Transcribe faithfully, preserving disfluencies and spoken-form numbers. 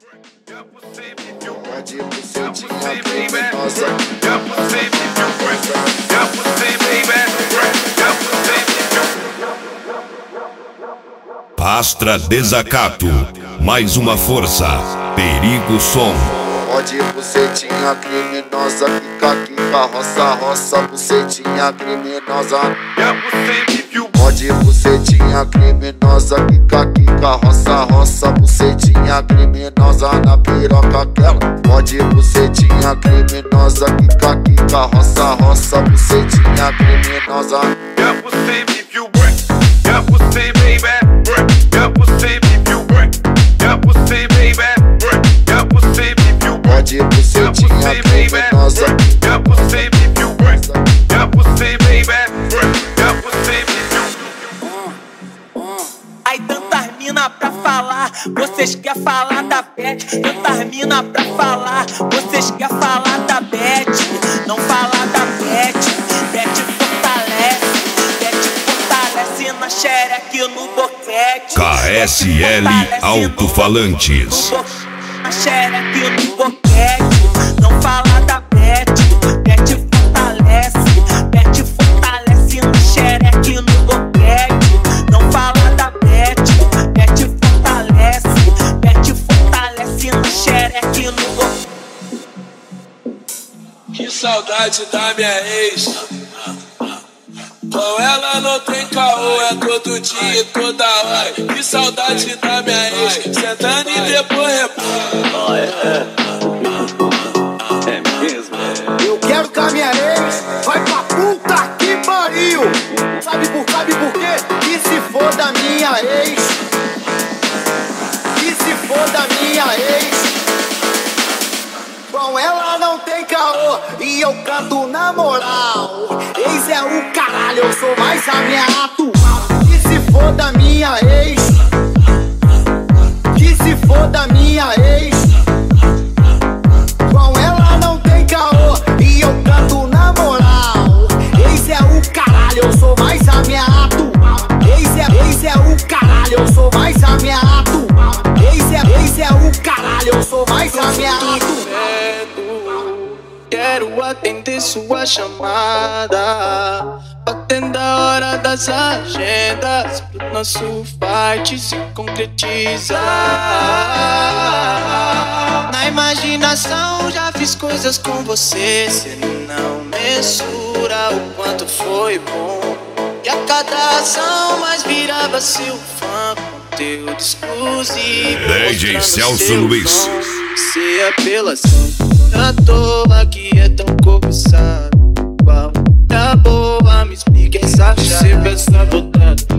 Pode bucetinha criminosa. Astra Desacato, mais uma força, Perigo Som. Pode bucetinha criminosa, quica, quica, roça, roça, bucetinha criminosa. Pode bucetinha criminosa, quica, quica, roça, roça, bucetinha criminosa na piroca aquela. Pode bucetinha criminosa, quica, quica, roça, roça, bucetinha criminosa. Pode bucetinha criminosa. Aí tantas mina pra falar, vocês quer falar da Beth. Tantas mina pra falar, vocês quer falar da Beth. Não falar da Beth, Beth fortalece. Beth fortalece na xereque no boquete. K S L Alto-Falantes. Na xereque no boquete. Não fala da Beth, Beth fortalece. Beth fortalece na xereque no boquete. Não fala da Beth, Beth fortalece. Beth fortalece na xereque no boquete. Que saudade da minha ex. Com ela não tem caô, é todo dia e toda hora. Que saudade da minha ex, sentando e depois repõe. É mesmo? Eu quero que a minha ex vai pra puta que pariu. Sabe por, sabe por quê? Que se for da minha ex. Que se for da minha ex. Com ela não tem caô e eu canto na moral. Ex é o caralho, eu sou mais a minha atual. Que se for da minha ex. Que se for da minha ex. Com ela não tem caô e eu canto na moral. Ex é o caralho, eu sou mais a minha atual. Ex é, ex é o caralho, eu sou mais a minha atual. Ex é, ex é o caralho, eu sou mais a minha atual. Quero atender sua chamada, batendo a hora das agendas, pro nosso fight se concretizar. Na imaginação já fiz coisas com você, cê não mensura o quanto foi bom. E a cada ação mais virava seu fã, conteúdo exclusivo. D J Celso Luiz. Se apelação à toa que é tão cobiçado. Qual tá boa, me explica essa chave. Se pensa voltado